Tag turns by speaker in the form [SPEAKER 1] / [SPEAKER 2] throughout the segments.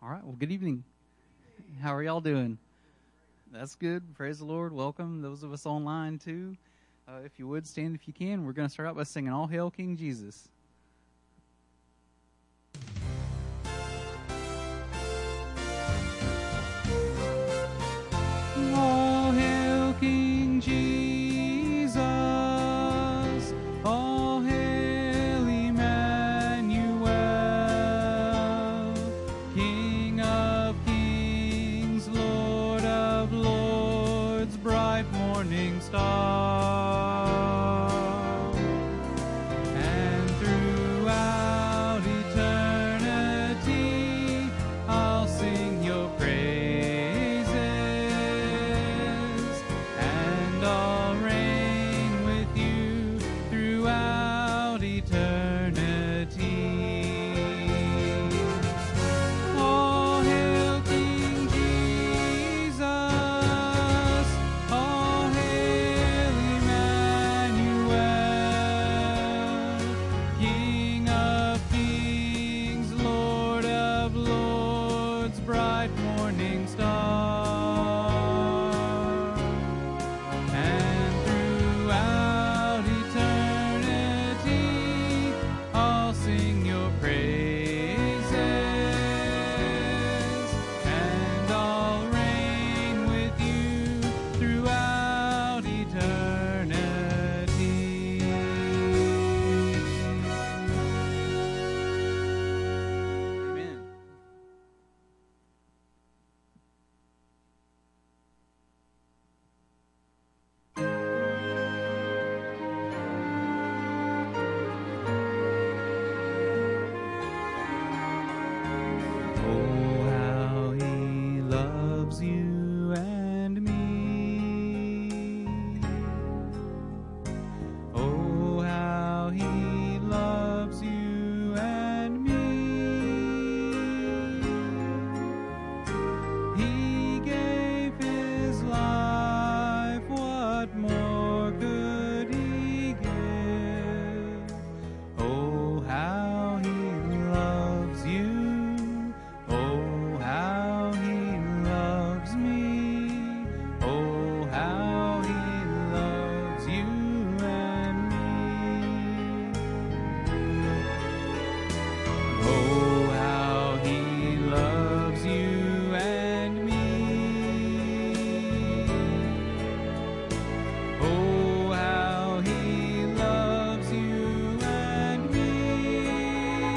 [SPEAKER 1] right. Well, good evening. How are y'all doing? That's good. Praise the Lord. Welcome those of us online too. If you would stand if you can. We're going to start out by singing All Hail King Jesus. All hail King Jesus. All hail Emmanuel. King of kings, Lord of lords, bright morning star. And throughout eternity, I'll sing your praises, and I'll reign with you throughout eternity. All hail King Jesus, all hail Emmanuel, King of kings, Lord of lords, bright morning star. And throughout eternity, I'll sing your praises, and I'll reign with you throughout eternity. Amen. Oh, how he loves you and me. Oh, how he loves you and me. He gave his life, what more could he give? Oh, how he loves you. Oh, how he loves me. Oh, how he loves you and me. Oh, how he loves you and me. Oh, how he loves you and me.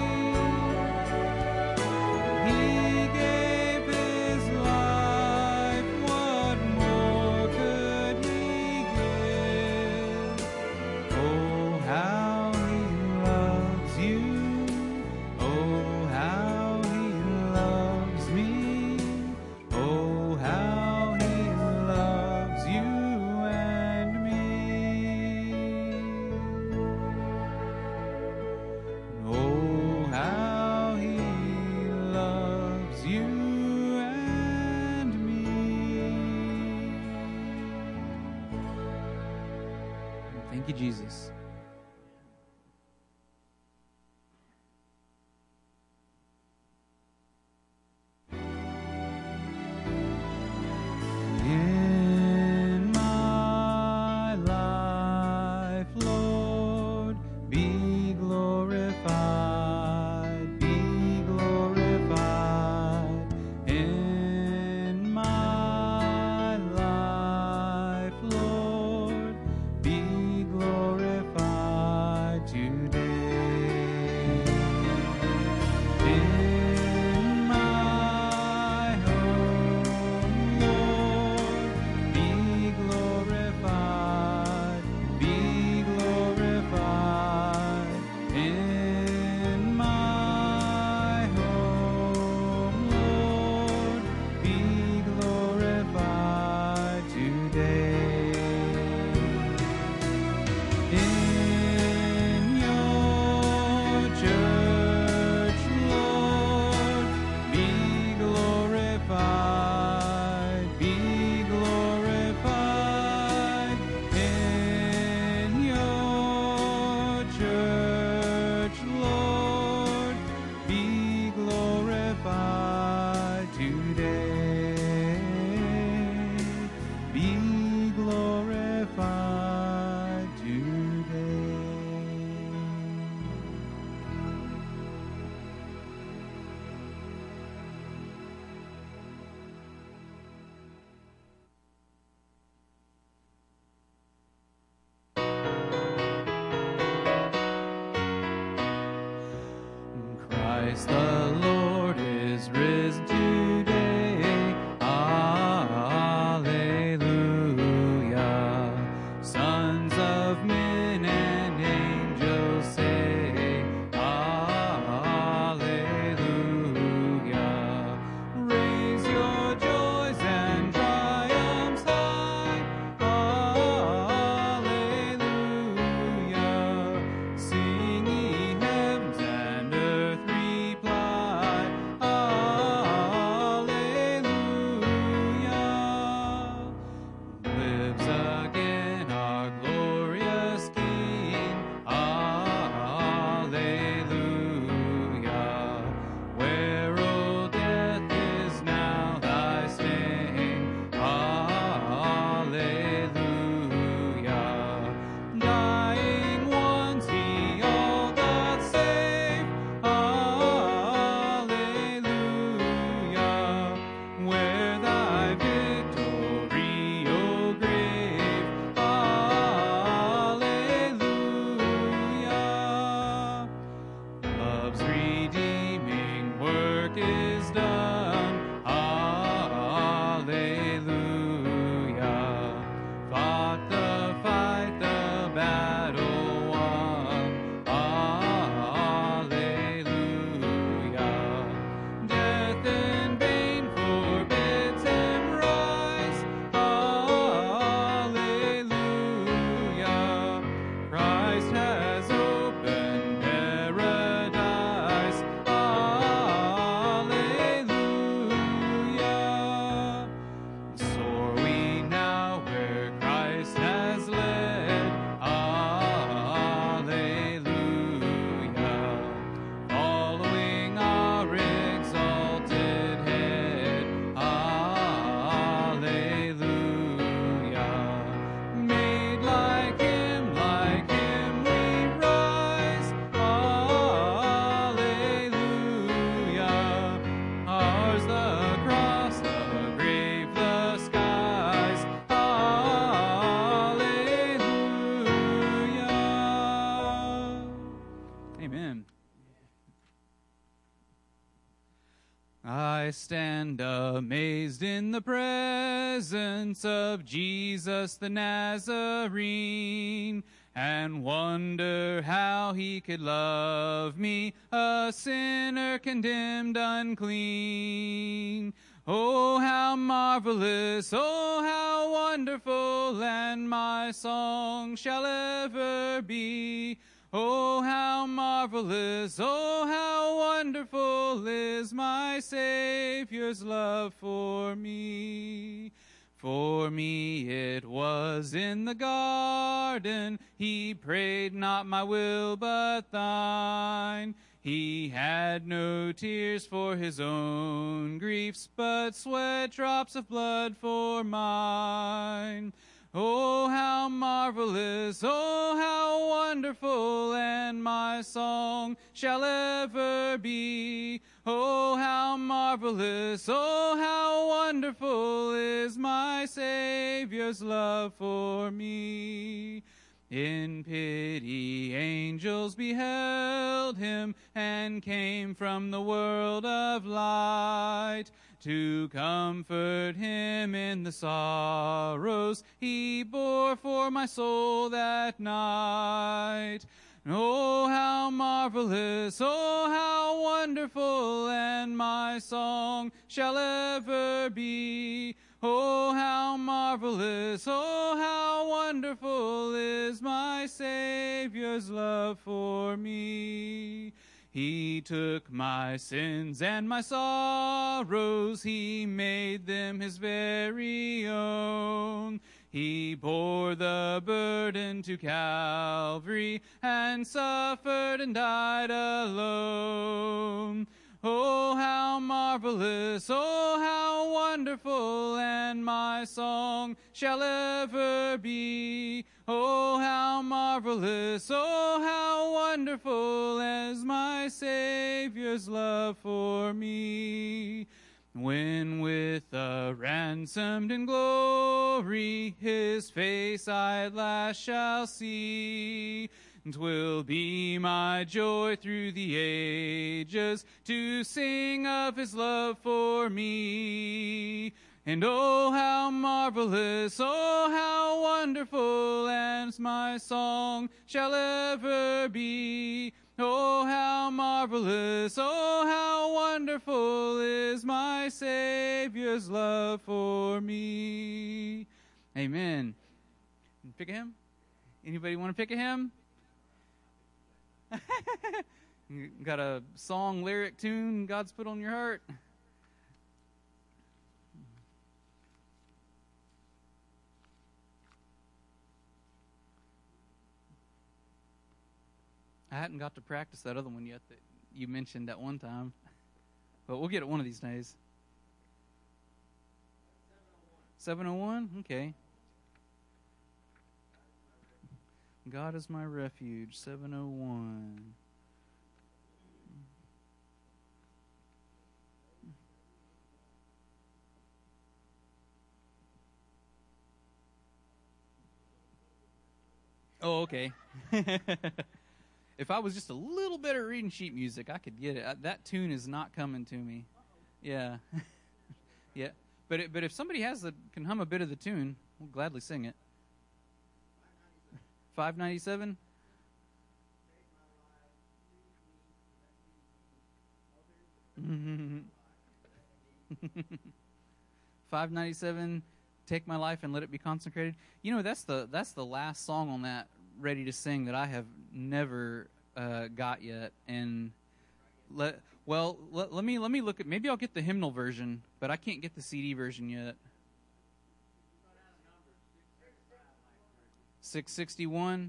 [SPEAKER 1] He gave his life, what more could he give? Oh, how he loves you. Oh, how he loves me. Oh, how he loves you and me. Oh, how he loves you and me. Thank you, Jesus. In my life, Lord, be glorified, be glorified. In my life, Lord, be glorified. Christ the Lord is risen today. Alleluia. Sons of men and angels say, Alleluia. Raise your joys and triumphs high. Alleluia. Sing ye heavens and earth reply. Alleluia. Lives again our glorious King. Alleluia. Where, O death, is now thy sting? Alleluia. Dying ones he all doth save. Alleluia. Where thy victory, O grave. Alleluia. Love's redeeming work is done. Alleluia. Fought the fight, the battle won. Alleluia. Death in vain forbids him rise. Alleluia. Christ has opened paradise. Alleluia. Soar we now where Christ has led. Alleluia. Following our exalted head. Alleluia. Made like him we rise. Alleluia. Ours the cross, the grave, the skies. Alleluia. Amen. I stand amazed in the presence of Jesus the Nazarene, and wonder how he could love me, a sinner condemned unclean. Oh, how marvelous, oh, how wonderful, and my song shall ever be. Oh, how marvelous, oh, how wonderful is my Savior's love for me. For me it was in the garden, he prayed not my will but thine. He had no tears for his own griefs, but sweat drops of blood for mine. Oh, how marvelous, oh, how wonderful, and my song shall ever be. Oh, how marvelous, oh, how wonderful is my Savior's love for me. In pity angels beheld him, and came from the world of light to comfort him in the sorrows he bore for my soul that night. Oh, how marvelous, oh, how wonderful, and my song shall ever be. Oh, how marvelous, oh, how wonderful is my Savior's love for me. He took my sins and my sorrows, he made them his very own. He bore the burden to Calvary and suffered and died alone. Oh, how marvelous, oh, how wonderful, and my song shall ever be. Oh, how marvelous, oh, how wonderful is my Savior's love for me. When with a ransomed in glory his face I at last shall see, 'Twill be my joy through the ages to sing of his love for me. And oh, how marvelous, oh, how wonderful, and my song shall ever be. Oh, how marvelous, oh, how wonderful is my Savior's love for me. Amen. Pick a hymn? Anybody want to pick a hymn? Got a song, lyric, tune God's put on your heart? I hadn't got to practice that other one yet that you mentioned at one time. But we'll get it one of these days. 701? Okay. God is my refuge, 701. Oh, okay. If I was just a little better at reading sheet music, I could get it. That tune is not coming to me. Yeah. Yeah. But if somebody can hum a bit of the tune, we'll gladly sing it. 597? Mm-hmm. 597, Take My Life and Let It Be Consecrated. You know, that's the last song on that Ready to Sing that I have never got yet. And let me look at, maybe I'll get the hymnal version, but I can't get the CD version yet. 661.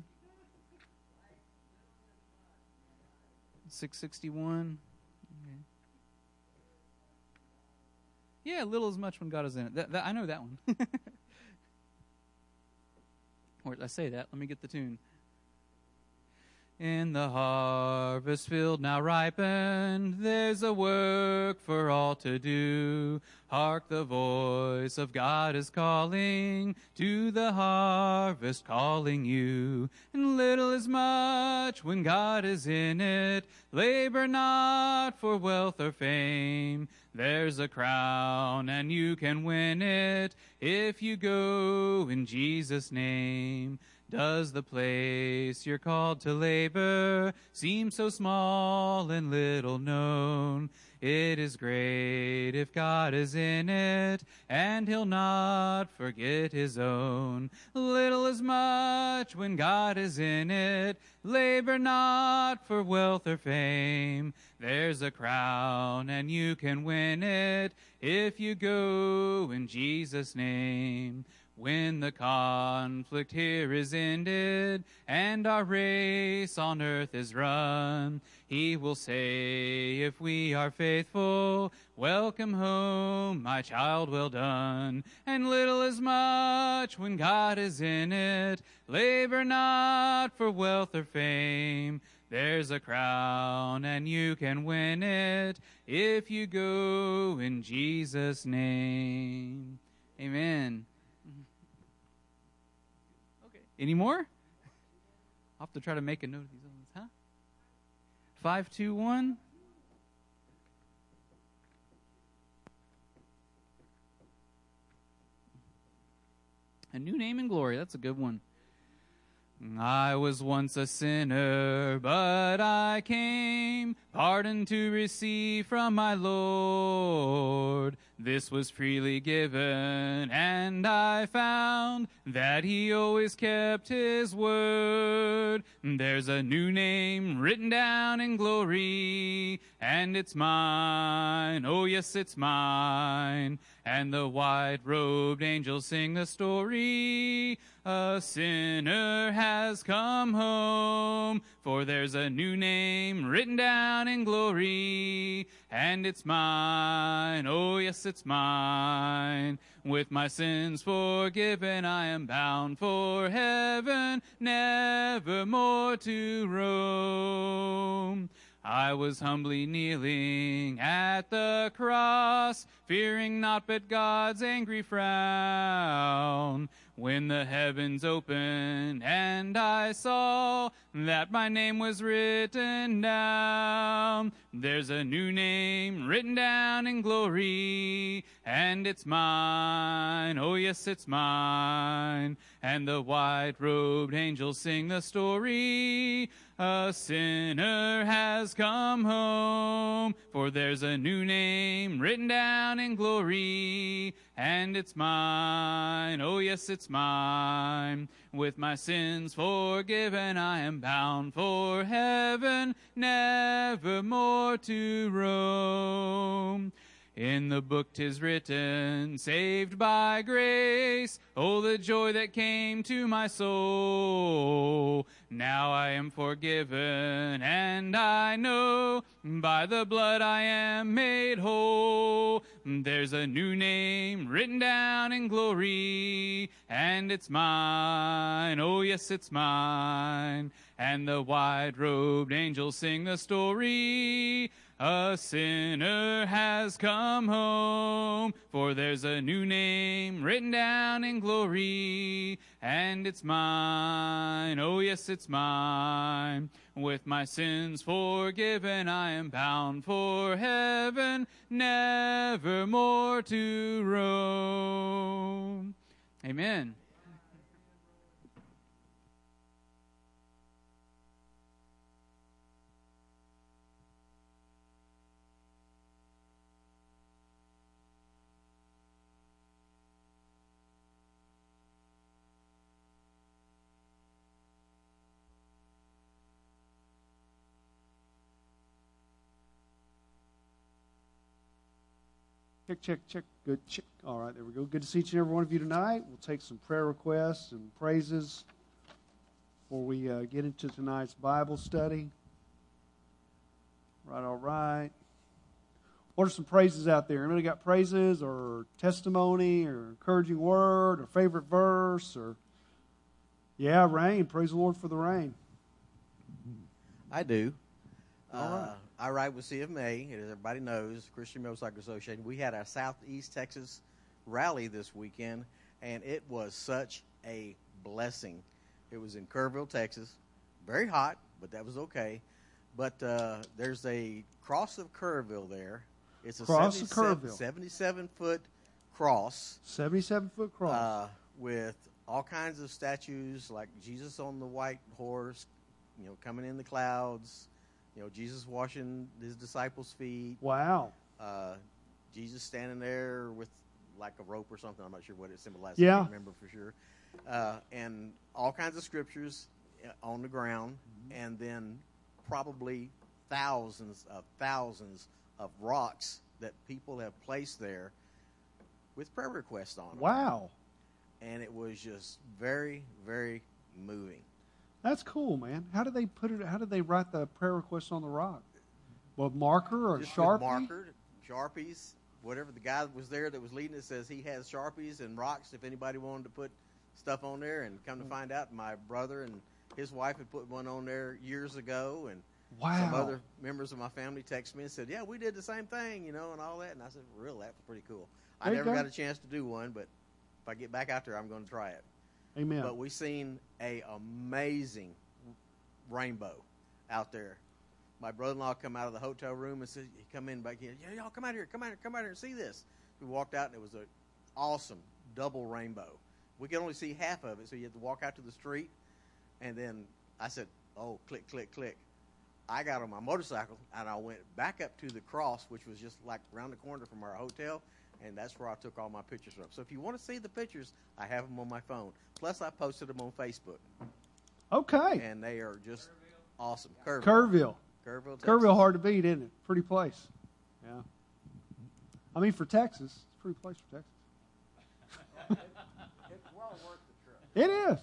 [SPEAKER 1] 661. Okay. Yeah, little as much when God is in it. I know that one. Or I say that. Let me get the tune. In the harvest field now ripened, there's a work for all to do. Hark, the voice of God is calling, to the harvest calling you. And little is much when God is in it. Labor not for wealth or fame. There's a crown and you can win it if you go in Jesus' name. Does the place you're called to labor seem so small and little known? It is great if God is in it, and he'll not forget his own. Little is much when God is in it. Labor not for wealth or fame. There's a crown and you can win it if you go in Jesus' name. When the conflict here is ended and our race on earth is run, he will say, if we are faithful, welcome home, my child, well done. And little is much when God is in it. Labor not for wealth or fame. There's a crown and you can win it if you go in Jesus' name. Amen. Any more? I'll have to try to make a note of these ones, huh? 521. A New Name in Glory. That's a good one. I was once a sinner, but I came pardon to receive from my Lord. This was freely given, and I found that he always kept his word. There's a new name written down in glory, and it's mine. Oh, yes, it's mine. And the white-robed angels sing the story. A sinner has come home, for there's a new name written down in glory, and it's mine. Oh, yes, it's mine. With my sins forgiven, I am bound for heaven, never more to roam. I was humbly kneeling at the cross, fearing naught but God's angry frown, when the heavens opened and I saw that my name was written down. There's a new name written down in glory, and it's mine. Oh, yes, it's mine. And the white-robed angels sing the story. A sinner has come home, for there's a new name written down in glory, and it's mine. Oh, yes, it's mine. With my sins forgiven, I am bound for heaven, never more to roam. In the book 'tis written, saved by grace. Oh, the joy that came to my soul. Now I am forgiven, and I know by the blood I am made whole. There's a new name written down in glory, and it's mine. Oh, yes, it's mine. And the white-robed angels sing the story. A sinner has come home, for there's a new name written down in glory, and it's mine. Oh, yes, it's mine. With my sins forgiven, I am bound for heaven, never more to roam. Amen.
[SPEAKER 2] Check, check, check. Good. Check. All right, there we go. Good to see each and every one of you tonight. We'll take some prayer requests and praises before we get into tonight's Bible study. Right, all right. What are some praises out there? Anybody got praises or testimony or encouraging word or favorite verse? Or yeah, rain. Praise the Lord for the rain.
[SPEAKER 3] I do.
[SPEAKER 2] All right.
[SPEAKER 3] I ride with CFMA, as everybody knows, Christian Motorcycle Association. We had our Southeast Texas rally this weekend, and it was such a blessing. It was in Kerrville, Texas. Very hot, but that was okay. But there's a cross of Kerrville there. It's a 77-foot cross.
[SPEAKER 2] 77-foot cross.
[SPEAKER 3] With all kinds of statues, like Jesus on the white horse, coming in the clouds. Jesus washing his disciples' feet.
[SPEAKER 2] Wow.
[SPEAKER 3] Jesus standing there with like a rope or something. I'm not sure what it symbolizes.
[SPEAKER 2] Yeah.
[SPEAKER 3] I can't remember for sure. And all kinds of scriptures on the ground. Mm-hmm. And then probably thousands of rocks that people have placed there with prayer requests on them.
[SPEAKER 2] Wow.
[SPEAKER 3] And it was just very, very moving.
[SPEAKER 2] That's cool, man. How did they put it? How did they write the prayer request on the rock? Well, marker or
[SPEAKER 3] just
[SPEAKER 2] Sharpie?
[SPEAKER 3] With marker, Sharpies, whatever. The guy that was there that was leading it says he has Sharpies and rocks if anybody wanted to put stuff on there. And come to find out, my brother and his wife had put one on there years ago. And
[SPEAKER 2] wow.
[SPEAKER 3] Some other members of my family texted me and said, yeah, we did the same thing, and all that. And I said, really, that was pretty cool. I never got a chance to do one, but if I get back out there, I'm going to try it.
[SPEAKER 2] Amen.
[SPEAKER 3] But we seen a amazing rainbow out there. My brother-in-law come out of the hotel room and said, he come in back in, yeah, y'all come out here and see this. We walked out and it was an awesome double rainbow. We could only see half of it, so you had to walk out to the street. And then I said, oh, click, click, click. I got on my motorcycle and I went back up to the cross, which was just like around the corner from our hotel. And that's where I took all my pictures from. So if you want to see the pictures, I have them on my phone. Plus, I posted them on Facebook.
[SPEAKER 2] Okay.
[SPEAKER 3] And they are just awesome.
[SPEAKER 2] Kerrville,
[SPEAKER 3] Texas.
[SPEAKER 2] Kerrville, hard to beat, isn't it? Pretty place. Yeah. I mean, for Texas, it's a pretty place for Texas.
[SPEAKER 3] It's well worth the trip.
[SPEAKER 2] It is.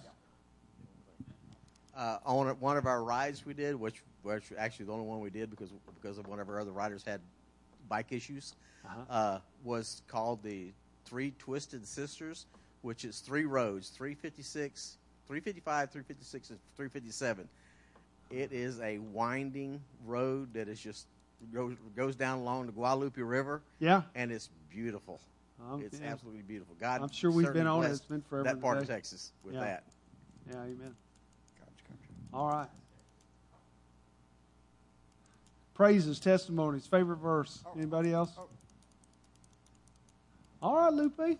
[SPEAKER 3] On one of our rides we did, which was actually the only one we did because of one of our other riders had bike issues, was called the Three Twisted Sisters, which is 3 roads, 356, 355, 356, and 357. It is a winding road that is just goes down along the Guadalupe River.
[SPEAKER 2] Yeah.
[SPEAKER 3] And it's beautiful. It's absolutely beautiful. God,
[SPEAKER 2] I'm sure we've been on it.
[SPEAKER 3] blessed
[SPEAKER 2] It's been forever
[SPEAKER 3] that part of
[SPEAKER 2] today.
[SPEAKER 3] Texas with
[SPEAKER 2] Yeah.
[SPEAKER 3] that.
[SPEAKER 2] Yeah, amen.
[SPEAKER 4] God's country.
[SPEAKER 2] All right. Praises, testimonies, favorite verse. Anybody else? All right, Lupe.
[SPEAKER 5] Hey.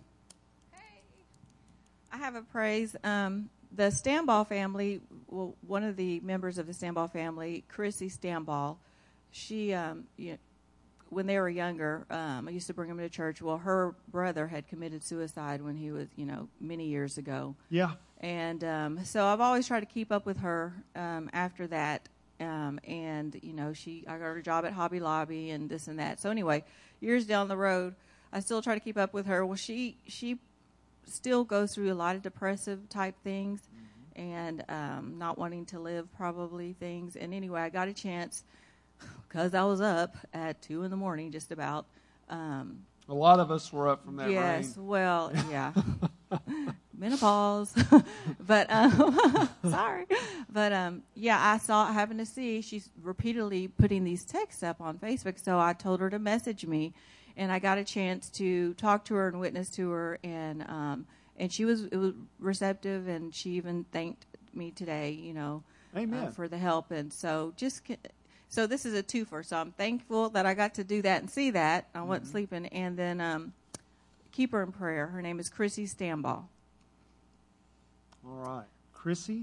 [SPEAKER 5] I have a praise. The Stamball family, well, one of the members of the Stamball family, Chrissy Stamball, she, when they were younger, I used to bring them to church. Well, her brother had committed suicide when he was, many years ago.
[SPEAKER 2] Yeah.
[SPEAKER 5] And so I've always tried to keep up with her after that. And, I got her a job at Hobby Lobby and this and that. So anyway, years down the road, I still try to keep up with her. Well, she still goes through a lot of depressive type things and not wanting to live probably things. And anyway, I got a chance because I was up at 2 a.m. just about.
[SPEAKER 2] A lot of us were up from that
[SPEAKER 5] Yes,
[SPEAKER 2] rain.
[SPEAKER 5] well, yeah. Menopause. But, sorry. But, I happened to see she's repeatedly putting these texts up on Facebook. So I told her to message me. And I got a chance to talk to her and witness to her, and it was receptive, and she even thanked me today,
[SPEAKER 2] Amen.
[SPEAKER 5] for the help. And so so this is a twofer. So I'm thankful that I got to do that and see that. I wasn't sleeping, and then keep her in prayer. Her name is Chrissy Stamball.
[SPEAKER 2] All right. Chrissy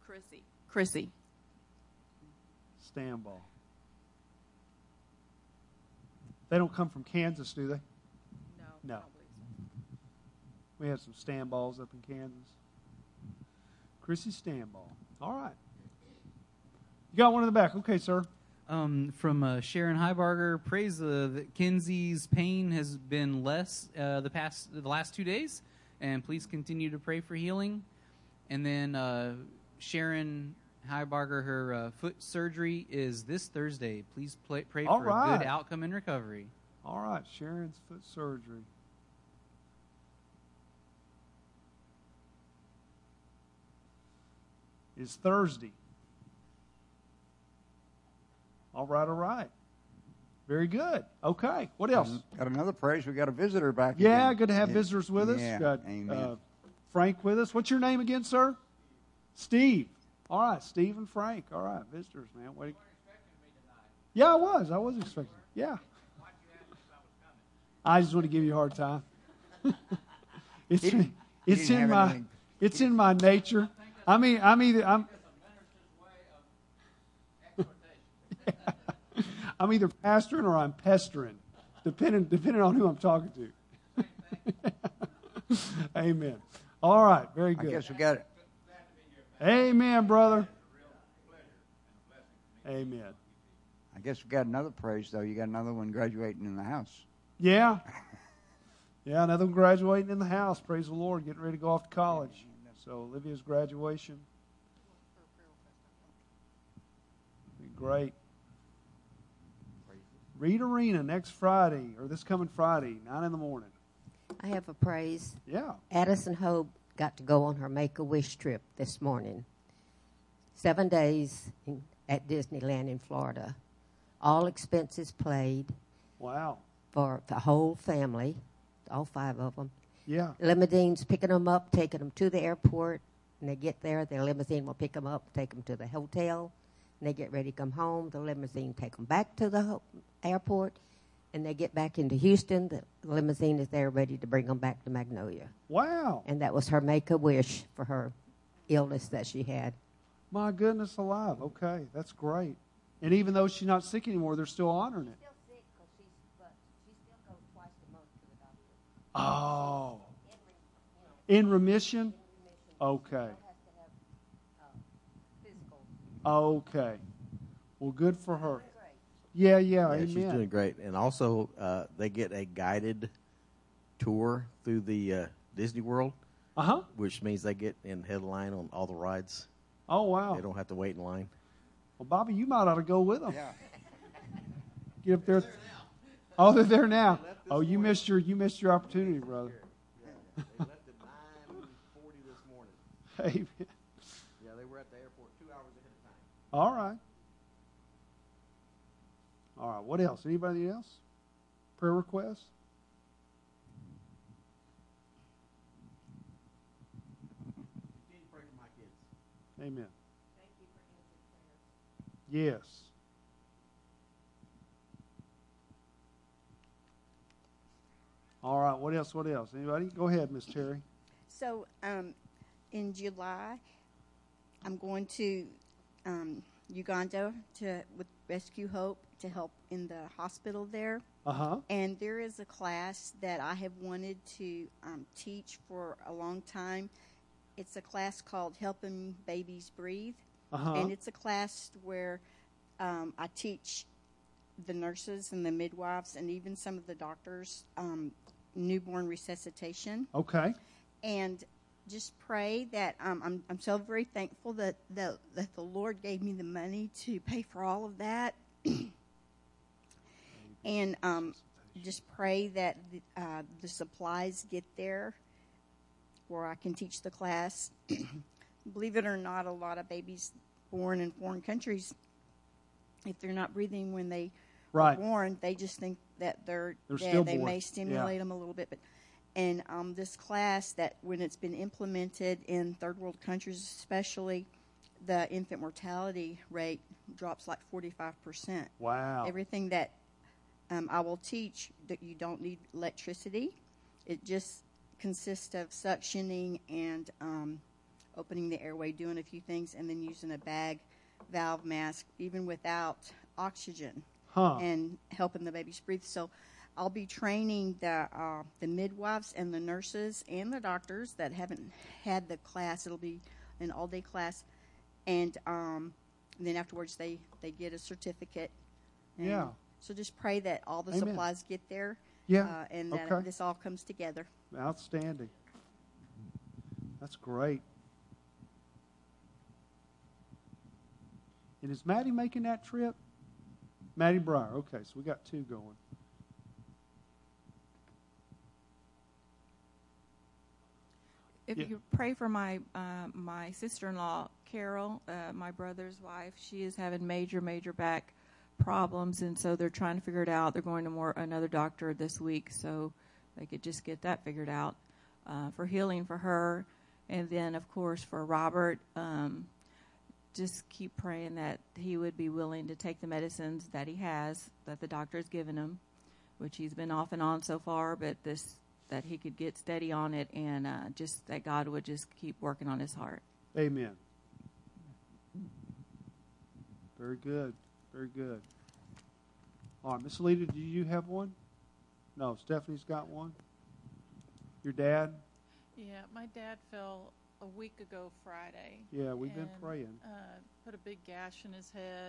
[SPEAKER 2] Stamball. They don't come from Kansas, do they? No.
[SPEAKER 5] No. I don't believe so.
[SPEAKER 2] We had some Stamballs up in Kansas. Chrissy Stamball. All right. You got one in the back. Okay, sir.
[SPEAKER 1] From Sharon Heibarger, praise that Kinsey's pain has been less the last 2 days, and please continue to pray for healing. And then Sharon Heibarger, her foot surgery is this Thursday. Please pray
[SPEAKER 2] All
[SPEAKER 1] for
[SPEAKER 2] right.
[SPEAKER 1] a good outcome and recovery.
[SPEAKER 2] All right. Sharon's foot surgery. Is Thursday. All right. Very good. Okay. What else?
[SPEAKER 4] Got another praise. We got a visitor back
[SPEAKER 2] Yeah,
[SPEAKER 4] again.
[SPEAKER 2] good to have visitors with us.
[SPEAKER 4] Yeah,
[SPEAKER 2] Got
[SPEAKER 4] amen.
[SPEAKER 2] Frank with us. What's your name again, sir? Steve. All right, Steve and Frank. All right, visitors, man. What? Yeah, I was. I was expecting. Yeah. I just want to give you a hard time. It's
[SPEAKER 4] didn't
[SPEAKER 2] in
[SPEAKER 4] have
[SPEAKER 2] my
[SPEAKER 4] anything.
[SPEAKER 2] it's in my nature. I'm either pastoring or I'm pestering, depending on who I'm talking to. Amen. All right, very
[SPEAKER 4] I
[SPEAKER 2] good.
[SPEAKER 4] guess we got it.
[SPEAKER 2] Amen, brother. Amen.
[SPEAKER 4] I guess we got another praise, though. You got another one graduating in the house.
[SPEAKER 2] Yeah. Yeah, another one graduating in the house. Praise the Lord, getting ready to go off to college. So Olivia's graduation. Be great. Reed Arena next Friday, or this coming Friday, 9 a.m.
[SPEAKER 6] I have a praise.
[SPEAKER 2] Yeah.
[SPEAKER 6] Addison Hope got to go on her Make-A-Wish trip this morning. 7 days at Disneyland in Florida. All expenses paid
[SPEAKER 2] Wow.
[SPEAKER 6] for the whole family, all 5 of them.
[SPEAKER 2] Yeah.
[SPEAKER 6] Limousines picking them up, taking them to the airport. When they get there, their limousine will pick them up, take them to the hotel. When they get ready to come home, the limousine take them back to the airport. And they get back into Houston, the limousine is there ready to bring them back to Magnolia.
[SPEAKER 2] Wow.
[SPEAKER 6] And that was her Make-A-Wish for her illness that she had.
[SPEAKER 2] My goodness alive. Okay, that's great. And even though she's not sick anymore, they're still honoring it.
[SPEAKER 6] Still sick, but she still goes twice a month to the doctor.
[SPEAKER 2] Oh. In remission? Okay. Okay. Well, good for her. Yeah, amen.
[SPEAKER 3] She's doing great. And also, they get a guided tour through the Disney World,
[SPEAKER 2] Uh-huh.
[SPEAKER 3] which means they get in headline on all the rides.
[SPEAKER 2] Oh, wow.
[SPEAKER 3] They don't have to wait in line.
[SPEAKER 2] Well, Bobby, you might ought to go with them.
[SPEAKER 4] Yeah.
[SPEAKER 2] Get up there. Oh, they're there now. Oh, you missed your opportunity, brother.
[SPEAKER 3] They left at 9:40 this morning.
[SPEAKER 2] Amen.
[SPEAKER 3] Yeah, they were at the airport 2 hours ahead of time.
[SPEAKER 2] All right. All right. What else? Anybody else? Prayer requests? Amen. Yes. All right. What else? What else? Anybody? Go ahead, Miss Terry.
[SPEAKER 7] So, in July, I'm going to Uganda with Rescue Hope to help in the hospital there.
[SPEAKER 2] Uh-huh.
[SPEAKER 7] And there is a class that I have wanted to teach for a long time. It's a class called Helping Babies Breathe.
[SPEAKER 2] Uh-huh.
[SPEAKER 7] And it's a class where I teach the nurses and the midwives and even some of the doctors newborn resuscitation.
[SPEAKER 2] Okay.
[SPEAKER 7] And just pray that I'm so very thankful that the Lord gave me the money to pay for all of that. And just pray that the supplies get there where I can teach the class. Believe it or not, a lot of babies born in foreign countries, if they're not breathing when they are born, they just think that they're dead. They may stimulate them a little bit. And this class, that when it's been implemented in third world countries especially, the infant mortality rate drops like 45%.
[SPEAKER 2] Wow.
[SPEAKER 7] Everything that I will teach, that you don't need electricity. It just consists of suctioning and opening the airway, doing a few things, and then using a bag valve mask, even without oxygen, and helping the babies breathe. So I'll be training the midwives and the nurses and the doctors that haven't had the class. It'll be an all-day class, and then afterwards they get a certificate. And so just pray that all the supplies get there. And that this all comes together.
[SPEAKER 2] Outstanding. That's great. And is Maddie making that trip? Maddie Breyer. Okay, so we got two going.
[SPEAKER 5] If you pray for my my sister-in-law, Carol, my brother's wife, she is having major back problems, and so they're trying to figure it out. They're going to another doctor this week, so they could just get that figured out for healing for her. And then, of course, for Robert, just keep praying that he would be willing to take the medicines that he has, that the doctor has given him, which he's been off and on so far, but that he could get steady on it, and just that God would just keep working on his heart.
[SPEAKER 2] Amen. Very good. Very good. All right, Miss Alita, do you have one? No, Stephanie's got one. Your dad?
[SPEAKER 8] Yeah, my dad fell a week ago Friday.
[SPEAKER 2] Yeah, we've been praying.
[SPEAKER 8] Put a big gash in his head.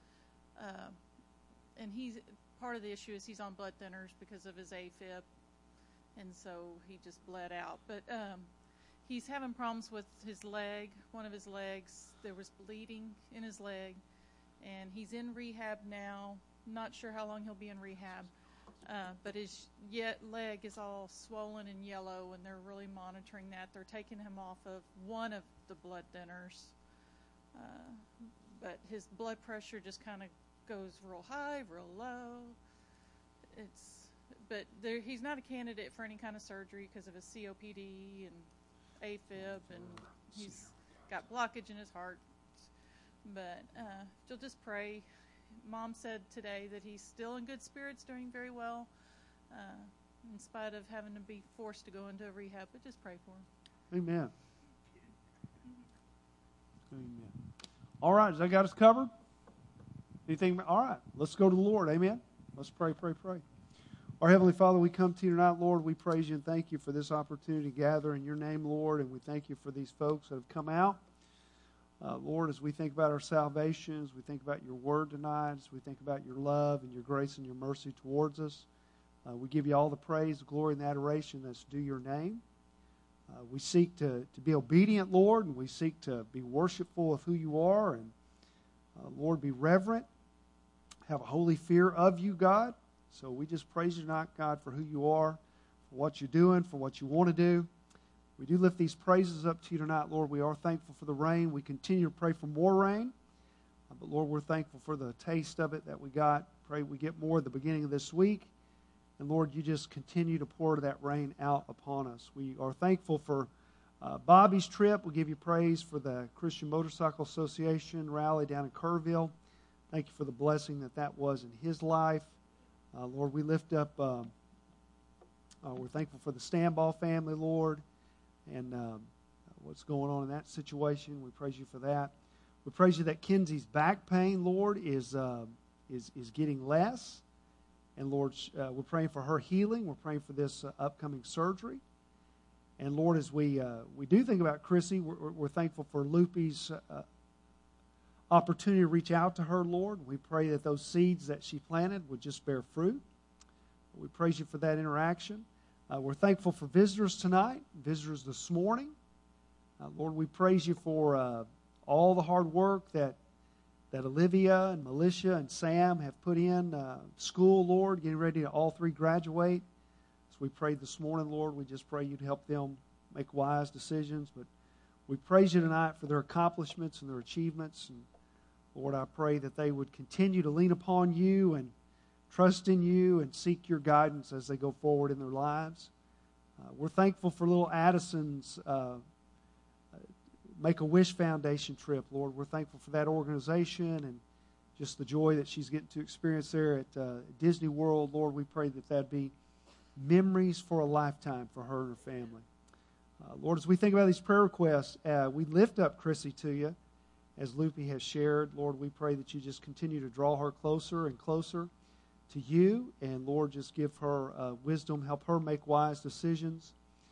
[SPEAKER 8] And part of the issue is he's on blood thinners because of his AFib. And so he just bled out. But he's having problems with his leg. One of his legs, there was bleeding in his leg. And he's in rehab now. Not sure how long he'll be in rehab. But his leg is all swollen and yellow, and they're really monitoring that. They're taking him off of one of the blood thinners. But his blood pressure just kind of goes real high, real low. But he's not a candidate for any kind of surgery because of his COPD and AFib, and he's got blockage in his heart. But you'll just pray. Mom said today that he's still in good spirits, doing very well, in spite of having to be forced to go into a rehab. But just pray for him.
[SPEAKER 2] Amen. Amen. All right, has that got us covered? Anything? All right, let's go to the Lord. Amen. Let's pray. Our Heavenly Father, we come to you tonight, Lord. We praise you and thank you for this opportunity to gather in your name, Lord, and we thank you for these folks that have come out. Lord, as we think about our salvation, as we think about your word tonight, as we think about your love and your grace and your mercy towards us, we give you all the praise, the glory, and the adoration that's due your name. We seek to be obedient, Lord, and we seek to be worshipful of who you are, and Lord, be reverent, have a holy fear of you, God. So we just praise you tonight, God, for who you are, for what you're doing, for what you want to do. We do lift these praises up to you tonight, Lord. We are thankful for the rain. We continue to pray for more rain. But, Lord, we're thankful for the taste of it that we got. Pray we get more at the beginning of this week. And, Lord, you just continue to pour that rain out upon us. We are thankful for Bobby's trip, we give you praise for the Christian Motorcycle Association rally down in Kerrville. Thank you for the blessing that was in his life. Lord, we lift up, we're thankful for the Standball family, Lord, and what's going on in that situation. We praise you for that. We praise you that Kenzie's back pain, Lord, is getting less. And Lord, we're praying for her healing. We're praying for this upcoming surgery. And Lord, as we do think about Chrissy, we're thankful for Loopy's opportunity to reach out to her, Lord. We pray that those seeds that she planted would just bear fruit. We praise you for that interaction. We're thankful for visitors tonight, visitors this morning. Lord, we praise you for all the hard work that Olivia and Militia and Sam have put in school, Lord, getting ready to all three graduate. As we prayed this morning, Lord, we just pray you to help them make wise decisions. But we praise you tonight for their accomplishments and their achievements. And Lord, I pray that they would continue to lean upon you and trust in you and seek your guidance as they go forward in their lives. We're thankful for little Addison's Make-A-Wish Foundation trip, Lord. We're thankful for that organization and just the joy that she's getting to experience there at Disney World. Lord, we pray that that'd be memories for a lifetime for her and her family. Lord, as we think about these prayer requests, we lift up Chrissy to you, as Loopy has shared. Lord, we pray that you just continue to draw her closer and closer to you. And Lord, just give her wisdom, help her make wise decisions.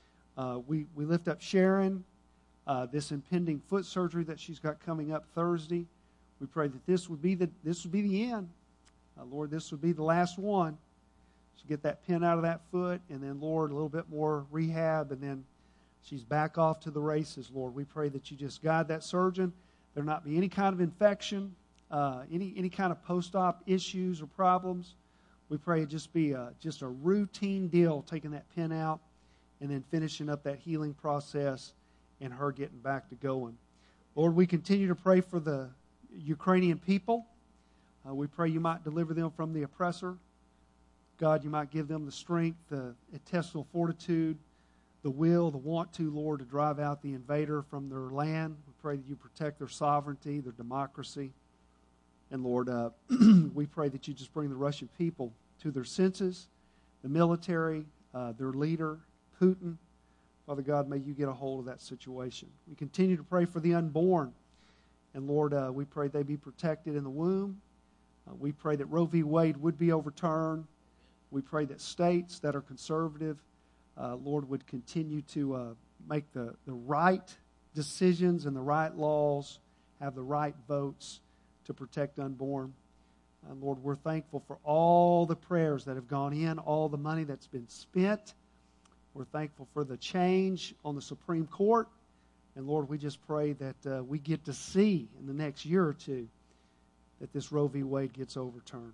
[SPEAKER 2] We lift up Sharon, this impending foot surgery that she's got coming up Thursday. We pray that this would be the end. Lord, this would be the last one. She'll get that pin out of that foot, and then, Lord, a little bit more rehab, and then she's back off to the races, Lord. We pray that you just guide that surgeon. There not be any kind of infection, any kind of post-op issues or problems. We pray it just be just a routine deal, taking that pin out and then finishing up that healing process and her getting back to going. Lord, we continue to pray for the Ukrainian people. We pray you might deliver them from the oppressor. God, you might give them the strength, the intestinal fortitude, the will, the want to, Lord, to drive out the invader from their land. We pray that you protect their sovereignty, their democracy. And Lord, we pray that you just bring the Russian people to their senses, the military, their leader, Putin. Father God, may you get a hold of that situation. We continue to pray for the unborn. And Lord, we pray they be protected in the womb. We pray that Roe v. Wade would be overturned. We pray that states that are conservative, Lord, would continue to make the right decisions and the right laws, have the right votes to protect unborn. And Lord, we're thankful for all the prayers that have gone in, all the money that's been spent. We're thankful for the change on the Supreme Court. And Lord, we just pray that we get to see in the next year or two that this Roe v. Wade gets overturned.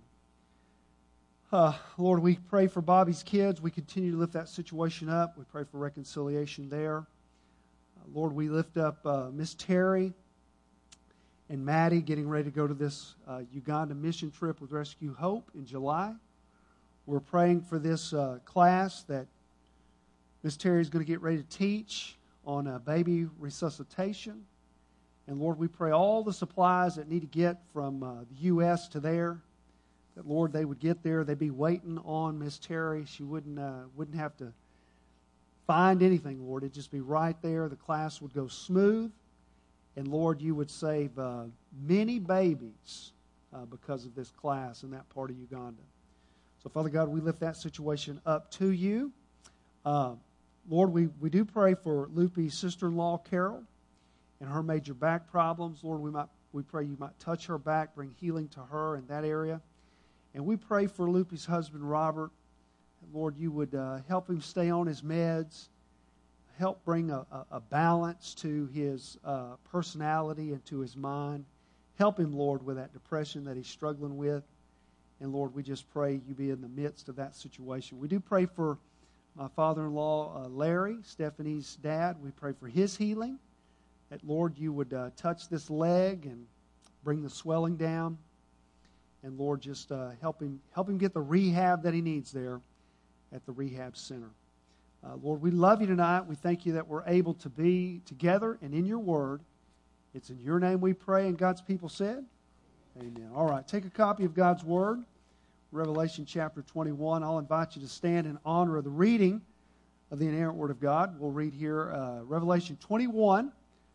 [SPEAKER 2] Lord, we pray for Bobby's kids. We continue to lift that situation up. We pray for reconciliation there. Lord, we lift up Miss Terry and Maddie getting ready to go to this Uganda mission trip with Rescue Hope in July. We're praying for this class that Miss Terry is going to get ready to teach on baby resuscitation. And Lord, we pray all the supplies that need to get from the U.S. to there, that, Lord, they would get there. They'd be waiting on Miss Terry. She wouldn't have to find anything, Lord. It'd just be right there. The class would go smooth. And, Lord, you would save many babies because of this class in that part of Uganda. So, Father God, we lift that situation up to you. Lord, we do pray for Loopy's sister-in-law, Carol, and her major back problems. Lord, we pray you might touch her back, bring healing to her in that area. And we pray for Loopy's husband, Robert. Lord, you would help him stay on his meds, help bring a balance to his personality and to his mind. Help him, Lord, with that depression that he's struggling with. And, Lord, we just pray you be in the midst of that situation. We do pray for my father-in-law, Larry, Stephanie's dad. We pray for his healing, that, Lord, you would touch this leg and bring the swelling down. And, Lord, just help him get the rehab that he needs there at the rehab center. Lord, we love you tonight. We thank you that we're able to be together and in your word. It's in your name we pray, and God's people said, amen. All right, take a copy of God's word, Revelation chapter 21. I'll invite you to stand in honor of the reading of the inerrant word of God. We'll read here Revelation 21.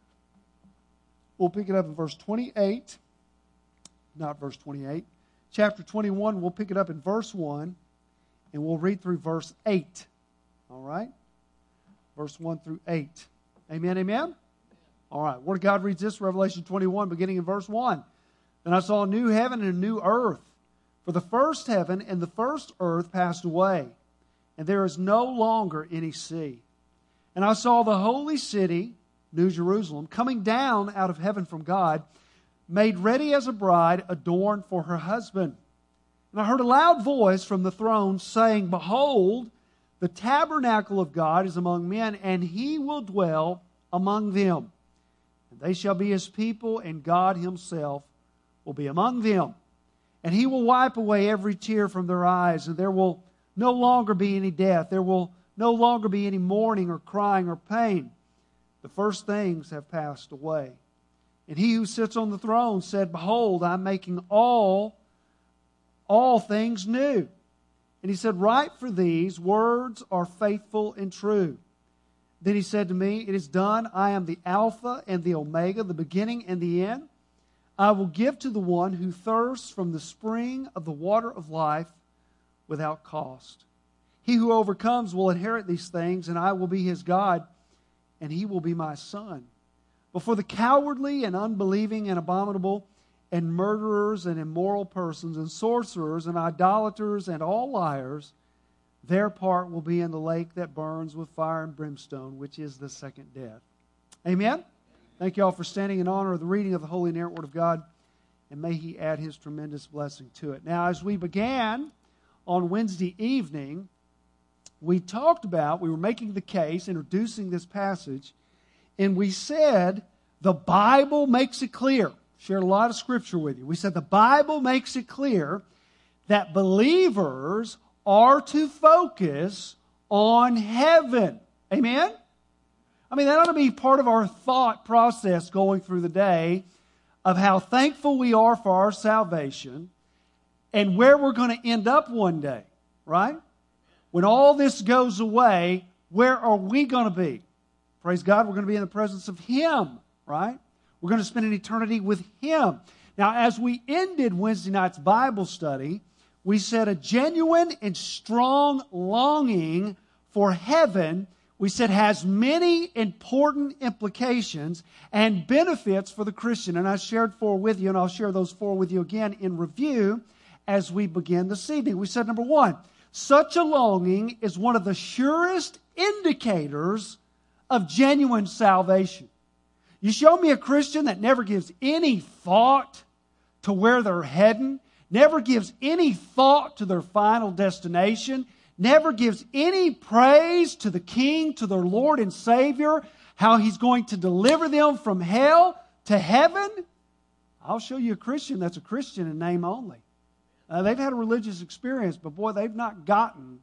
[SPEAKER 2] We'll pick it up in verse 28. Not verse 28. Chapter 21, we'll pick it up in verse 1, and we'll read through verse 8. All right? Verse 1 through 8. Amen, amen? All right. Word of God reads this, Revelation 21, beginning in verse 1. Then I saw a new heaven and a new earth. For the first heaven and the first earth passed away, and there is no longer any sea. And I saw the holy city, New Jerusalem, coming down out of heaven from God, made ready as a bride adorned for her husband. And I heard a loud voice from the throne saying, Behold, the tabernacle of God is among men, and he will dwell among them. And they shall be his people, and God himself will be among them. And he will wipe away every tear from their eyes, and there will no longer be any death. There will no longer be any mourning or crying or pain. The first things have passed away. And he who sits on the throne said, Behold, I'm making all things new. And he said, Write, for these words are faithful and true. Then he said to me, It is done. I am the Alpha and the Omega, the beginning and the end. I will give to the one who thirsts from the spring of the water of life without cost. He who overcomes will inherit these things, and I will be his God, and he will be my son. But for the cowardly and unbelieving and abominable and murderers and immoral persons and sorcerers and idolaters and all liars, their part will be in the lake that burns with fire and brimstone, which is the second death. Amen? Thank you all for standing in honor of the reading of the Holy inerrant Word of God, and may He add His tremendous blessing to it. Now, as we began on Wednesday evening, we were making the case, introducing this passage, and we said the Bible makes it clear. Shared a lot of scripture with you. We said the Bible makes it clear that believers are to focus on heaven. Amen? I mean, that ought to be part of our thought process going through the day of how thankful we are for our salvation and where we're going to end up one day, right? When all this goes away, where are we going to be? Praise God, we're going to be in the presence of Him, right? We're going to spend an eternity with Him. Now, as we ended Wednesday night's Bible study, we said a genuine and strong longing for heaven, we said, has many important implications and benefits for the Christian. And I shared 4 with you, and I'll share those 4 with you again in review as we begin this evening. We said, number 1, such a longing is one of the surest indicators of genuine salvation. You show me a Christian that never gives any thought to where they're heading, never gives any thought to their final destination, never gives any praise to the King, to their Lord and Savior, how He's going to deliver them from hell to heaven. I'll show you a Christian that's a Christian in name only. They've had a religious experience, but boy, they've not gotten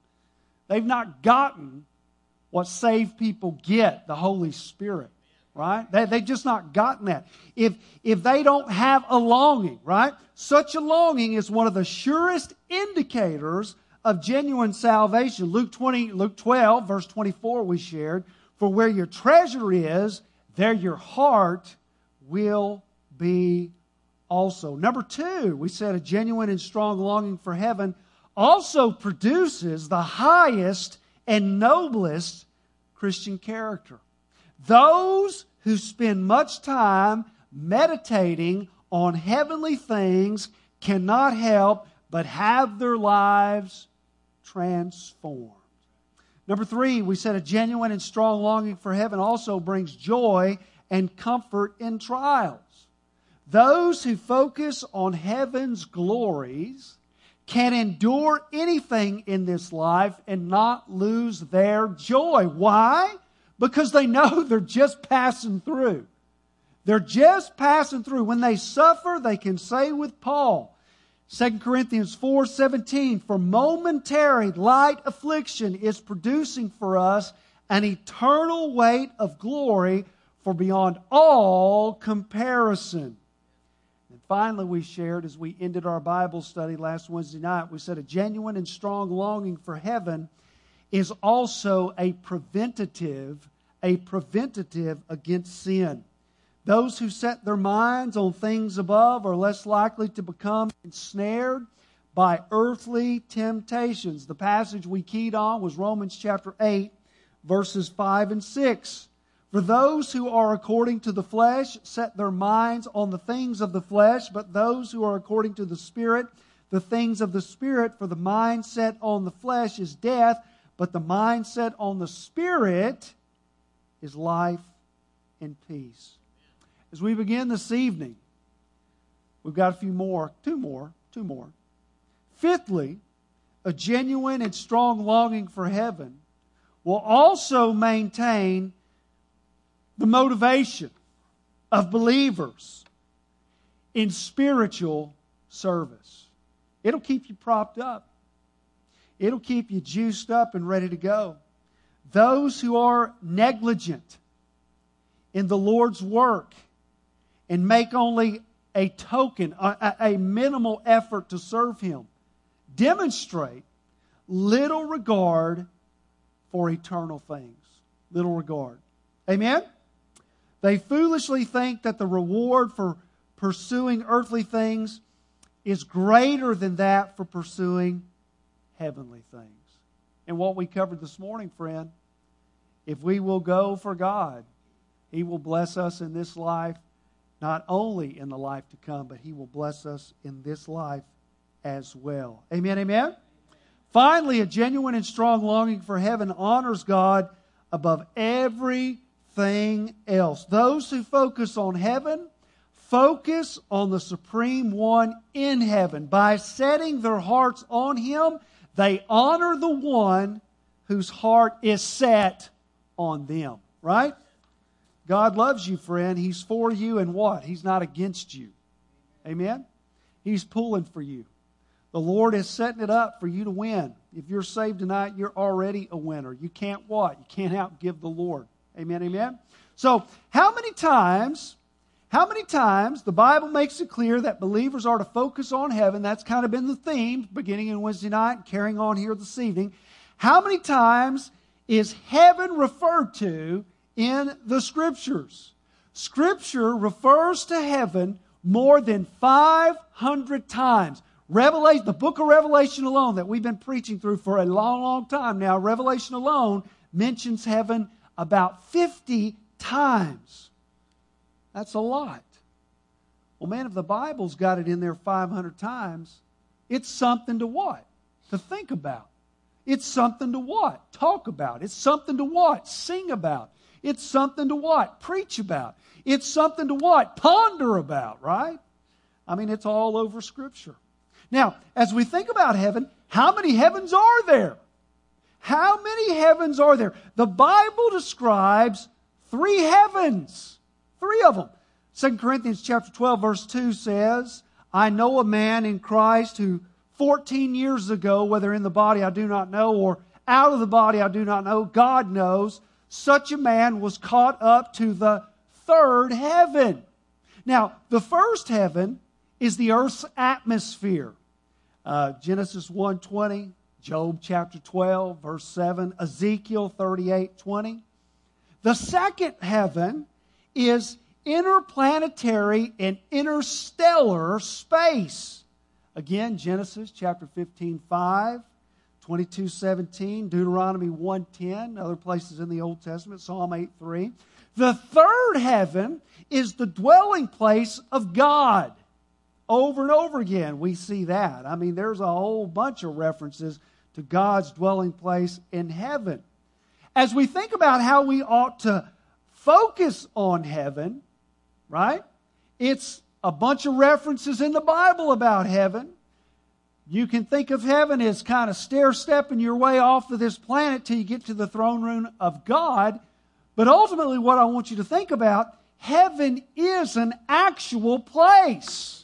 [SPEAKER 2] what saved people get, the Holy Spirit. Right? They've just not gotten that. If they don't have a longing, right? Such a longing is one of the surest indicators of genuine salvation. Luke 12, verse 24 we shared, for where your treasure is, there your heart will be also. Number 2, we said a genuine and strong longing for heaven also produces the highest and noblest Christian character. Those who spend much time meditating on heavenly things cannot help but have their lives transformed. Number 3, we said a genuine and strong longing for heaven also brings joy and comfort in trials. Those who focus on heaven's glories can endure anything in this life and not lose their joy. Why? Because they know they're just passing through. They're just passing through. When they suffer, they can say with Paul, 2 Corinthians 4:17, for momentary light affliction is producing for us an eternal weight of glory for beyond all comparison. And finally, we shared as we ended our Bible study last Wednesday night, we said a genuine and strong longing for heaven is also a preventative against sin. Those who set their minds on things above are less likely to become ensnared by earthly temptations. The passage we keyed on was Romans chapter 8, verses 5 and 6. For those who are according to the flesh set their minds on the things of the flesh, but those who are according to the Spirit, the things of the Spirit. For the mind set on the flesh is death, but the mind set on the Spirit is life and peace. As we begin this evening, we've got two more. Fifthly, a genuine and strong longing for heaven will also maintain the motivation of believers in spiritual service. It'll keep you propped up. It'll keep you juiced up and ready to go. Those who are negligent in the Lord's work and make only a token, a minimal effort to serve Him, demonstrate little regard for eternal things. Little regard. Amen? They foolishly think that the reward for pursuing earthly things is greater than that for pursuing heavenly things. And what we covered this morning, friend, if we will go for God, He will bless us in this life, not only in the life to come, but He will bless us in this life as well. Amen, amen? Finally, a genuine and strong longing for heaven honors God above everything else. Those who focus on heaven focus on the Supreme One in heaven. By setting their hearts on Him, they honor the one whose heart is set on them. Right? God loves you, friend. He's for you, and what? He's not against you. Amen? He's pulling for you. The Lord is setting it up for you to win. If you're saved tonight, you're already a winner. You can't what? You can't outgive the Lord. Amen, amen? So, how many times the Bible makes it clear that believers are to focus on heaven? That's kind of been the theme beginning in Wednesday night and carrying on here this evening. How many times is heaven referred to in the Scriptures? Scripture refers to heaven more than 500 times. Revelation, the book of Revelation alone that we've been preaching through for a long, long time now, Revelation alone mentions heaven about 50 times. That's a lot. Well, man, if the Bible's got it in there 500 times, it's something to what? To think about. It's something to what? Talk about. It's something to what? Sing about. It's something to what? Preach about. It's something to what? Ponder about, right? I mean, it's all over Scripture. Now, as we think about heaven, how many heavens are there? How many heavens are there? The Bible describes 3 heavens. 3 of them. 2 Corinthians chapter 12, verse 2 says, I know a man in Christ who 14 years ago, whether in the body I do not know or out of the body I do not know, God knows, such a man was caught up to the 3rd heaven. Now, the first heaven is the earth's atmosphere. Genesis 1:20, Job chapter 12, verse 7, Ezekiel 38:20. The second heaven is interplanetary and interstellar space. Again, Genesis chapter 15:5, 22:17, Deuteronomy 1:10, other places in the Old Testament, Psalm 8:3. The third heaven is the dwelling place of God. Over and over again, we see that. I mean, there's a whole bunch of references to God's dwelling place in heaven. As we think about how we ought to focus on heaven, right? It's a bunch of references in the Bible about heaven. You can think of heaven as kind of stair-stepping your way off of this planet till you get to the throne room of God. But ultimately, what I want you to think about, heaven is an actual place.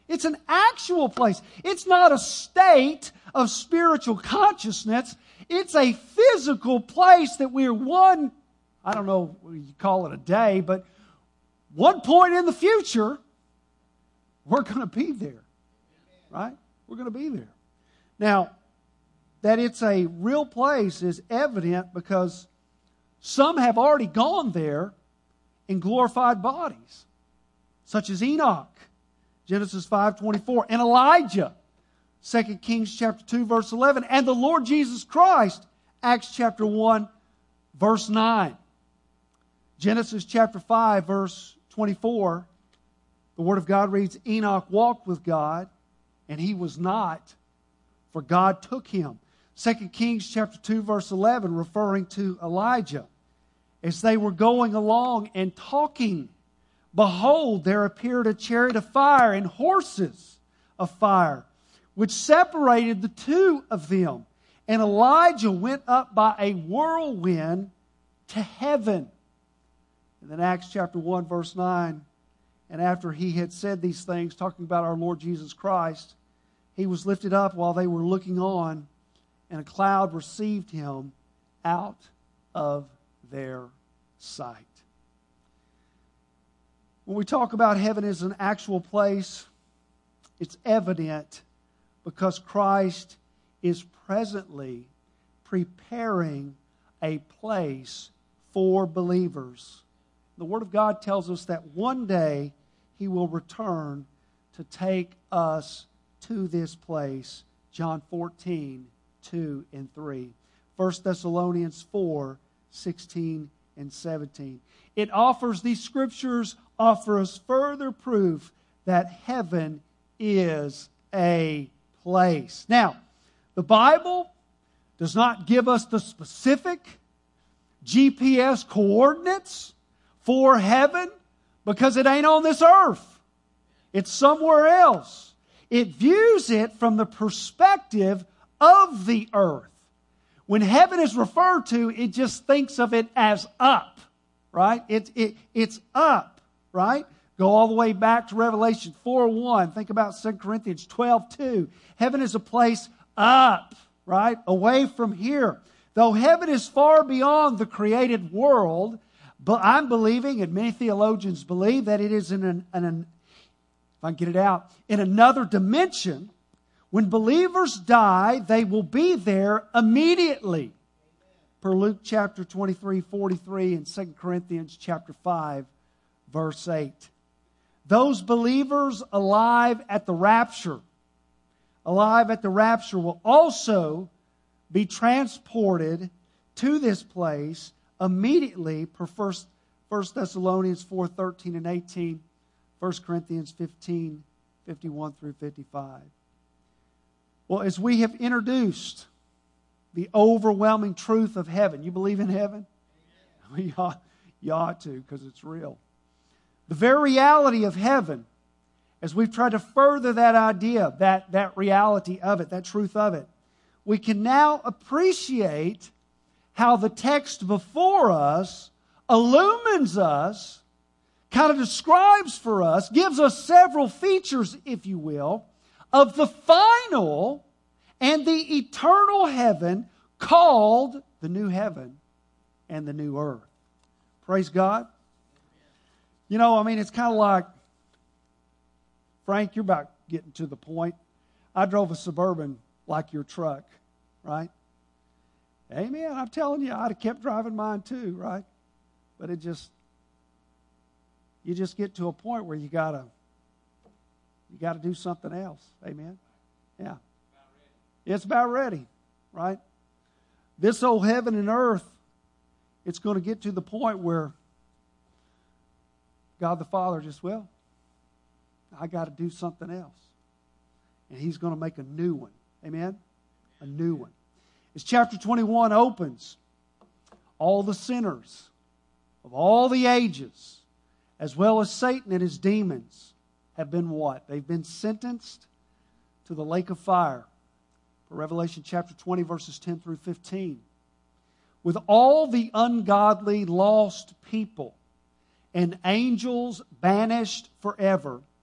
[SPEAKER 2] It's an actual place. It's not a state of spiritual consciousness. It's a physical place that we're one, I don't know what you call it a day, but one point in the future, we're going to be there. Right? We're going to be there. Now, that it's a real place is evident because some have already gone there in glorified bodies, such as Enoch, Genesis 5:24, and Elijah, 2 Kings chapter 2, verse 11, and the Lord Jesus Christ, Acts chapter 1, verse 9. Genesis chapter 5, verse 24, the Word of God reads, Enoch walked with God, and he was not, for God took him. 2 Kings chapter 2, verse 11, referring to Elijah. As they were going along and talking, behold, there appeared a chariot of fire and horses of fire, which separated the two of them. And Elijah went up by a whirlwind to heaven. And then Acts chapter 1, verse 9, and after he had said these things, talking about our Lord Jesus Christ, he was lifted up while they were looking on, and a cloud received him out of their sight. When we talk about heaven as an actual place, it's evident because Christ is presently preparing a place for believers. The Word of God tells us that one day He will return to take us to this place. John 14, 2 and 3. 1 Thessalonians 4, 16 and 17. These scriptures offer us further proof that heaven is a place. Now, the Bible does not give us the specific GPS coordinates for heaven because it ain't on this earth. It's somewhere else. It views it from the perspective of the earth. When heaven is referred to, it just thinks of it as up, right? It's up, right? Go all the way back to Revelation 4:1. Think about 2 Corinthians 12:2. Heaven is a place up, right? Away from here. Though heaven is far beyond the created world, but I'm believing, and many theologians believe, that it is in another dimension. When believers die, they will be there immediately. Per Luke chapter 23:43 and 2 Corinthians chapter 5, verse 8. Those believers alive at the rapture will also be transported to this place immediately per 1 Thessalonians 4:13 and 18, 1 Corinthians 15, 51 through 55. Well, as we have introduced the overwhelming truth of heaven, you believe in heaven? You ought to, because it's real. The very reality of heaven, as we've tried to further that idea, that reality of it, that truth of it, we can now appreciate how the text before us illumines us, kind of describes for us, gives us several features, if you will, of the final and the eternal heaven called the new heaven and the new earth. Praise God. You know, I mean, it's kind of like, Frank, you're about getting to the point. I drove a Suburban like your truck, right? Amen. I'm telling you, I'd have kept driving mine too, right? But you just get to a point where you gotta do something else. Amen. Yeah. It's about ready, right? This old heaven and earth, it's going to get to the point where God the Father I got to do something else. And He's going to make a new one. Amen? A new one. As chapter 21 opens, all the sinners of all the ages, as well as Satan and his demons, have been what? They've been sentenced to the lake of fire. For Revelation chapter 20, verses 10 through 15. With all the ungodly, lost people and angels banished forever,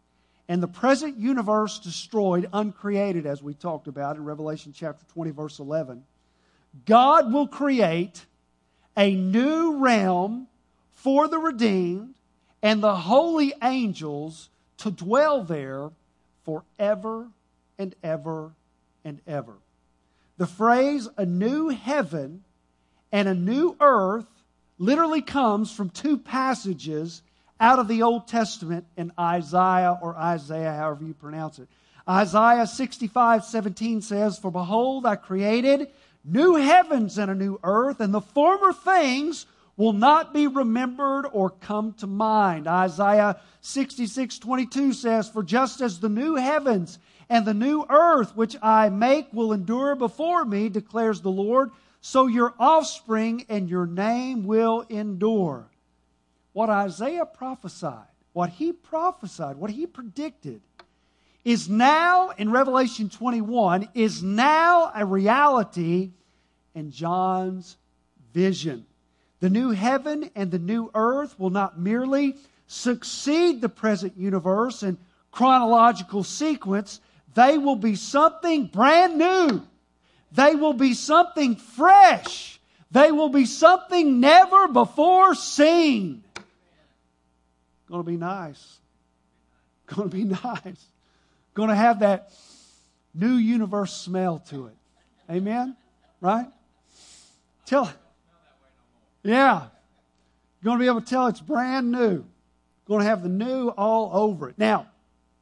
[SPEAKER 2] and the present universe destroyed, uncreated, as we talked about in Revelation chapter 20, verse 11, God will create a new realm for the redeemed and the holy angels to dwell there forever and ever and ever. The phrase a new heaven and a new earth literally comes from two passages out of the Old Testament in Isaiah, or Isaiah, however you pronounce it. Isaiah 65:17 says, "For behold, I created new heavens and a new earth, and the former things will not be remembered or come to mind." Isaiah 66:22 says, "For just as the new heavens and the new earth which I make will endure before me, declares the Lord, so your offspring and your name will endure." What Isaiah prophesied, what he predicted, is now, in Revelation 21, is now a reality in John's vision. The new heaven and the new earth will not merely succeed the present universe in chronological sequence, they will be something brand new. They will be something fresh. They will be something never before seen. Going to be nice. Going to be nice. Going to have that new universe smell to it. Amen? Right? Yeah. Going to be able to tell it's brand new. Going to have the new all over it. Now,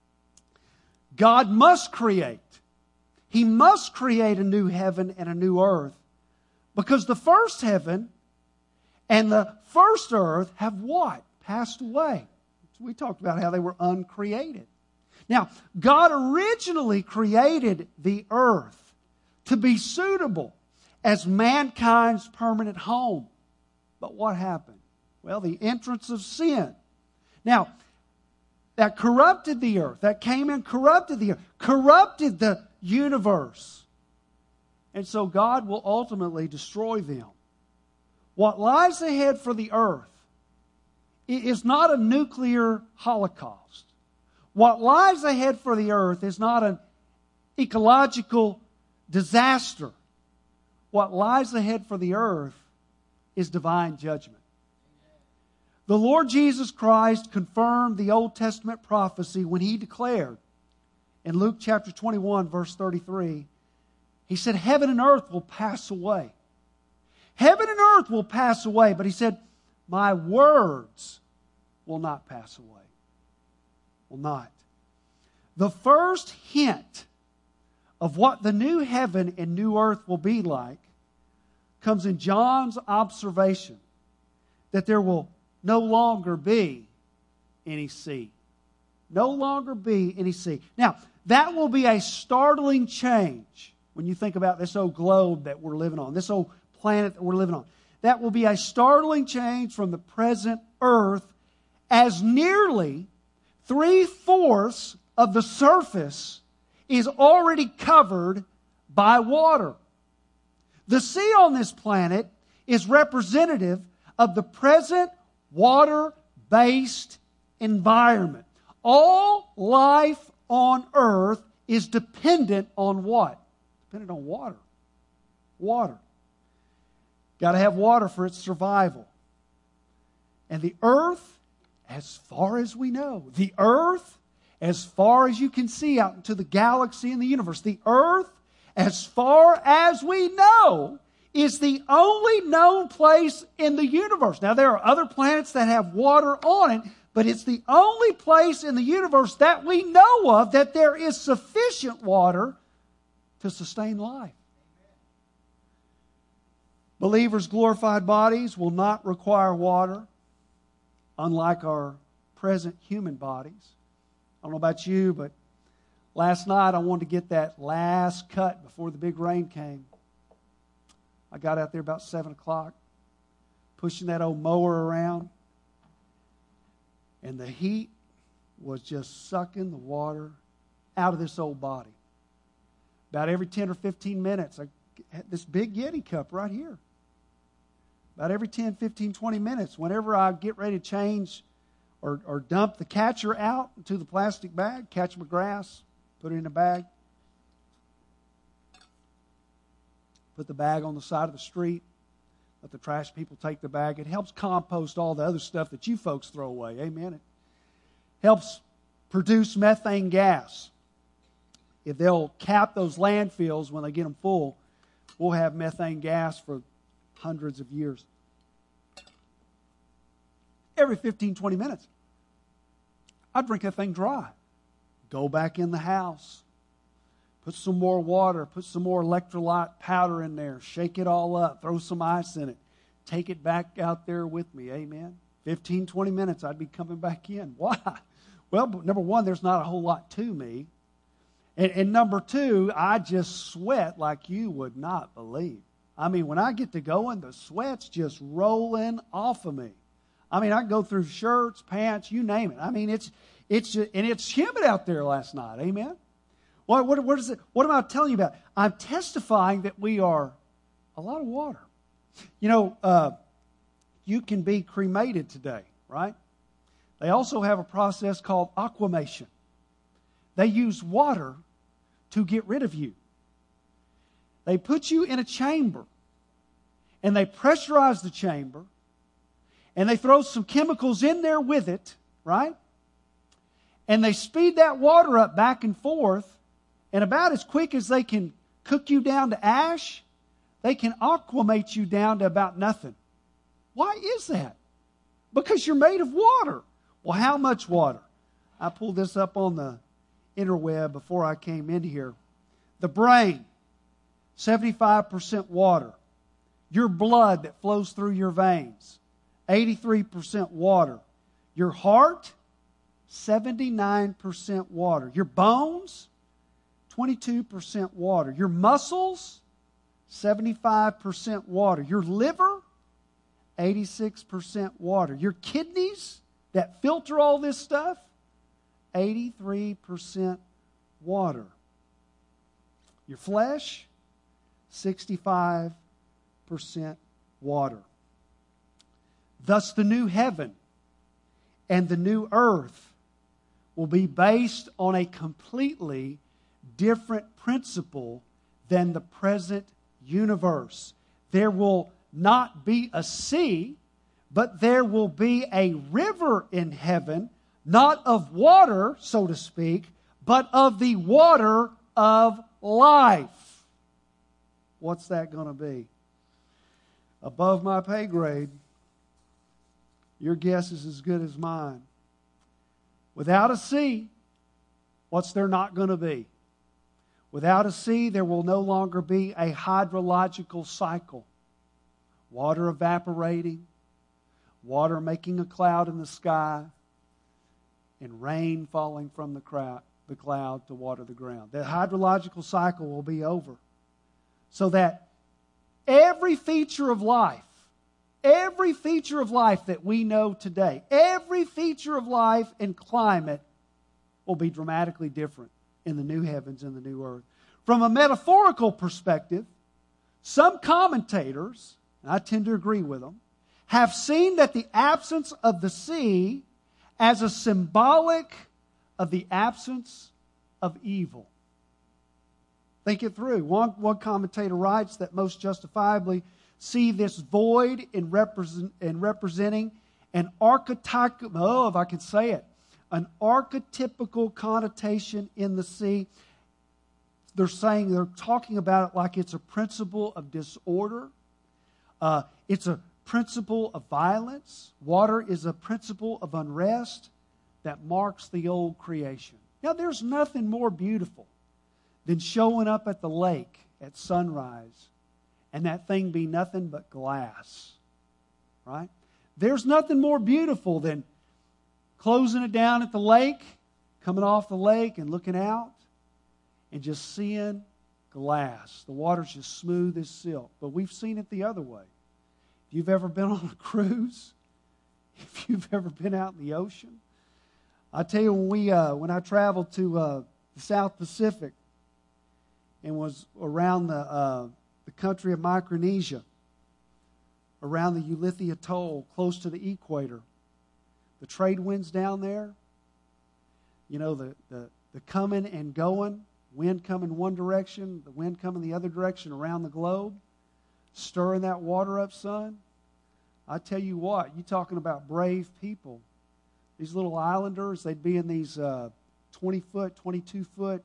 [SPEAKER 2] God must create. He must create a new heaven and a new earth, because the first heaven and the first earth have what? Passed away. So we talked about how they were uncreated. Now, God originally created the earth to be suitable as mankind's permanent home. But what happened? Well, the entrance of sin. Now, that corrupted the earth. That came and corrupted the earth. Corrupted the universe. And so God will ultimately destroy them. What lies ahead for the earth is not a nuclear holocaust. What lies ahead for the earth is not an ecological disaster. What lies ahead for the earth is divine judgment. The Lord Jesus Christ confirmed the Old Testament prophecy when He declared in Luke chapter 21, verse 33, He said, "Heaven and earth will pass away." Heaven and earth will pass away, but He said, "My words will not pass away." Will not. The first hint of what the new heaven and new earth will be like comes in John's observation that there will no longer be any sea. No longer be any sea. Now, that will be a startling change when you think about this old globe that we're living on, this old planet that we're living on. That will be a startling change from the present earth, as nearly 3/4 of the surface is already covered by water. The sea on this planet is representative of the present water-based environment. All life on earth is dependent on what? Dependent on water. Water. Got to have water for its survival. And the earth, as far as we know, the earth, as far as you can see out into the galaxy and the universe, the earth, as far as we know, is the only known place in the universe. Now, there are other planets that have water on it, but it's the only place in the universe that we know of that there is sufficient water to sustain life. Believers' glorified bodies will not require water, unlike our present human bodies. I don't know about you, but last night I wanted to get that last cut before the big rain came. I got out there about 7 o'clock, pushing that old mower around, and the heat was just sucking the water out of this old body. About every 10 or 15 minutes, I had this big Yeti cup right here. About every 10, 15, 20 minutes, whenever I get ready to change or dump the catcher out into the plastic bag, catch my grass, put it in a bag. Put the bag on the side of the street. Let the trash people take the bag. It helps compost all the other stuff that you folks throw away. Amen. It helps produce methane gas. If they'll cap those landfills when they get them full, we'll have methane gas for hundreds of years. Every 15, 20 minutes, I drink that thing dry. Go back in the house. Put some more water. Put some more electrolyte powder in there. Shake it all up. Throw some ice in it. Take it back out there with me. Amen. 15, 20 minutes, I'd be coming back in. Why? Well, number one, there's not a whole lot to me. And number two, I just sweat like you would not believe. I mean, when I get to going, the sweat's just rolling off of me. I mean, I can go through shirts, pants, you name it. I mean, it's humid out there last night. Amen. What is it? What am I telling you about? I'm testifying that we are a lot of water. You know, you can be cremated today, right? They also have a process called aquamation. They use water to get rid of you. They put you in a chamber, and they pressurize the chamber, and they throw some chemicals in there with it, right? And they speed that water up back and forth, and about as quick as they can cook you down to ash, they can aquamate you down to about nothing. Why is that? Because you're made of water. Well, how much water? I pulled this up on the interweb before I came in here. The brain, 75% water. Your blood that flows through your veins, 83% water. Your heart, 79% water. Your bones, 22% water. Your muscles, 75% water. Your liver, 86% water. Your kidneys that filter all this stuff, 83% water. Your flesh, 65% water. Thus, the new heaven and the new earth will be based on a completely different principle than the present universe. There will not be a sea, but there will be a river in heaven, not of water, so to speak, but of the water of life. What's that going to be? Above my pay grade. Your guess is as good as mine. Without a sea, what's there not going to be? Without a sea, there will no longer be a hydrological cycle. Water evaporating, water making a cloud in the sky, and rain falling from the cloud to water the ground. The hydrological cycle will be over. So that every feature of life that we know today, every feature of life and climate will be dramatically different in the new heavens and the new earth. From a metaphorical perspective, some commentators, and I tend to agree with them, have seen that the absence of the sea as a symbolic of the absence of evil. Think it through. One commentator writes that most justifiably see this void in representing an archetypical, if I can say it, an archetypical connotation in the sea. They're talking about it like it's a principle of disorder. It's a principle of violence. Water is a principle of unrest that marks the old creation. Now, there's nothing more beautiful than showing up at the lake at sunrise and that thing be nothing but glass, right? There's nothing more beautiful than closing it down at the lake, coming off the lake and looking out and just seeing glass. The water's just smooth as silk. But we've seen it the other way. If you've ever been on a cruise, if you've ever been out in the ocean, I tell you, when I traveled to the South Pacific and was around the country of Micronesia, around the Ulithi Atoll, close to the equator, the trade winds down there. You know, the coming and going, wind coming one direction, the wind coming the other direction around the globe, stirring that water up, son. I tell you what, you talking about brave people. These little islanders, they'd be in these 20-foot, 22-foot,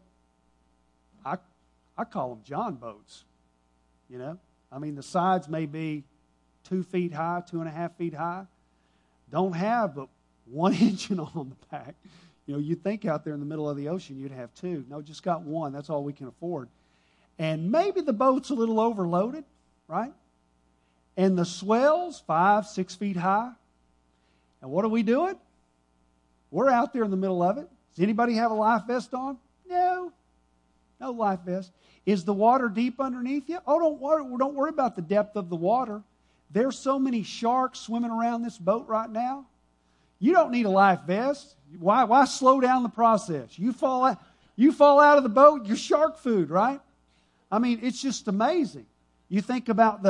[SPEAKER 2] I call them John boats, you know. I mean, the sides may be 2 feet high, 2.5 feet high. Don't have but one engine on the back. You know, you'd think out there in the middle of the ocean you'd have 2. No, just got 1. That's all we can afford. And maybe the boat's a little overloaded, right? And the swell's 5, 6 feet high. And what are we doing? We're out there in the middle of it. Does anybody have a life vest on? No. No life vest. Is the water deep underneath you? Oh, don't worry about the depth of the water. There's so many sharks swimming around this boat right now. You don't need a life vest. Why slow down the process? You fall out of the boat, you're shark food, right? I mean, it's just amazing. You think about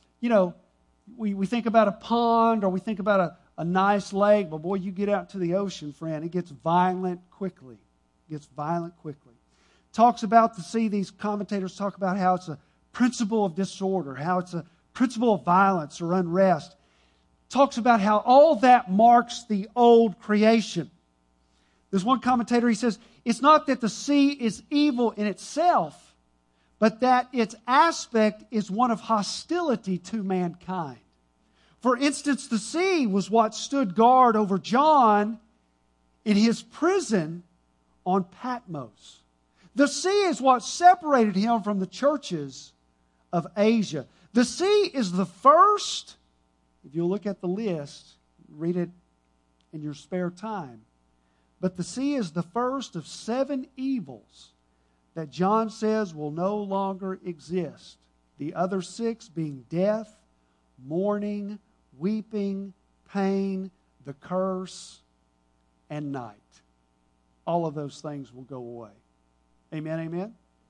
[SPEAKER 2] we think about a pond or we think about a nice lake, but boy, you get out to the ocean, friend, it gets violent quickly. It gets violent quickly. Talks about the sea, these commentators talk about how it's a principle of disorder, how it's a principle of violence or unrest. Talks about how all that marks the old creation. There's one commentator, he says, it's not that the sea is evil in itself, but that its aspect is one of hostility to mankind. For instance, the sea was what stood guard over John in his prison on Patmos. The sea is what separated him from the churches of Asia. The sea is the first, if you look at the list, read it in your spare time. But the sea is the first of 7 evils that John says will no longer exist. The other 6 being death, mourning, weeping, pain, the curse, and night. All of those things will go away. Amen, amen?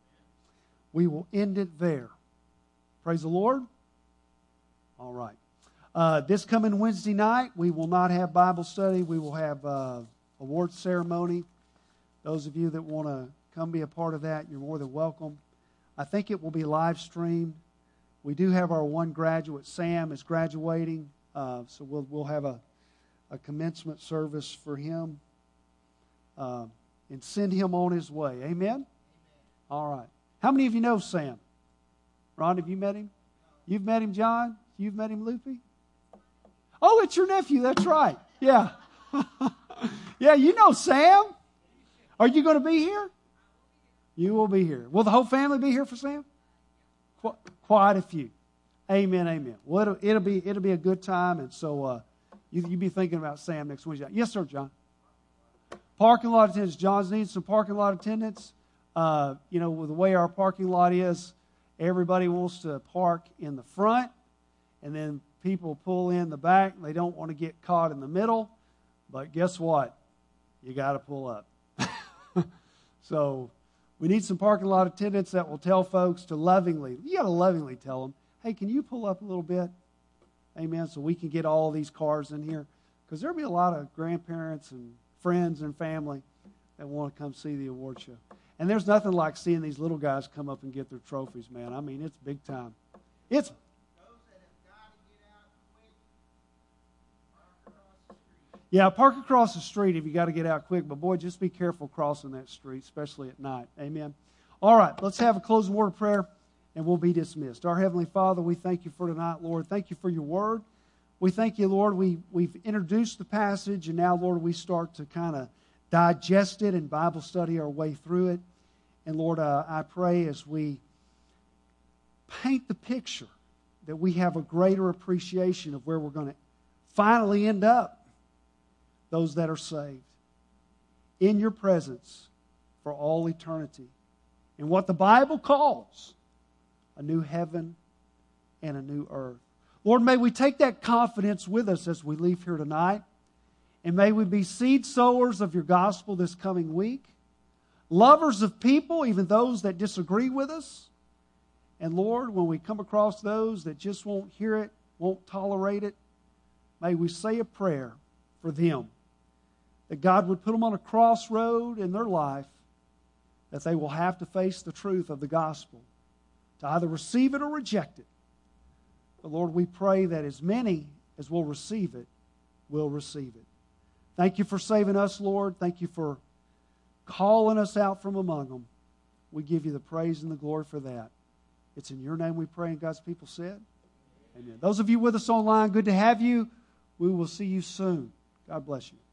[SPEAKER 2] We will end it there. Praise the Lord. All right. This coming Wednesday night, we will not have Bible study. We will have award ceremony. Those of you that want to come be a part of that, you're more than welcome. I think it will be live streamed. We do have our one graduate, Sam, is graduating, so we'll have a commencement service for him and send him on his way. Amen? All right. How many of you know Sam? Ron, have you met him? You've met him, John? You've met him, Loopy? Oh, it's your nephew. That's right. Yeah. Yeah, you know Sam. Are you going to be here? You will be here. Will the whole family be here for Sam? Quite a few. Amen, amen. Well, it'll be a good time, and so you be thinking about Sam next Wednesday. Yes, sir, John. Parking lot attendants. John's needs some parking lot attendants. With the way our parking lot is, everybody wants to park in the front, and then people pull in the back. They don't want to get caught in the middle, but guess what? You got to pull up. So we need some parking lot attendants that will tell folks to lovingly, you got to lovingly tell them, hey, can you pull up a little bit? Amen. So we can get all these cars in here. Because there'll be a lot of grandparents and friends and family that want to come see the award show. And there's nothing like seeing these little guys come up and get their trophies, man. I mean, it's big time. It's Yeah, park across the street if you got to get out quick. But, boy, just be careful crossing that street, especially at night. Amen. All right, let's have a closing word of prayer, and we'll be dismissed. Our Heavenly Father, we thank you for tonight, Lord. Thank you for your word. We thank you, Lord. We've introduced the passage, and now, Lord, we start to kind of digest it and Bible study our way through it. And, Lord, I pray as we paint the picture that we have a greater appreciation of where we're going to finally end up. Those that are saved in your presence for all eternity. In what the Bible calls a new heaven and a new earth. Lord, may we take that confidence with us as we leave here tonight. And may we be seed sowers of your gospel this coming week. Lovers of people, even those that disagree with us. And Lord, when we come across those that just won't hear it, won't tolerate it, may we say a prayer for them that God would put them on a crossroad in their life, that they will have to face the truth of the gospel, to either receive it or reject it. But Lord, we pray that as many as will receive it, will receive it. Thank you for saving us, Lord. Thank you for calling us out from among them. We give you the praise and the glory for that. It's in your name we pray, and God's people said, amen. Those of you with us online, good to have you. We will see you soon. God bless you.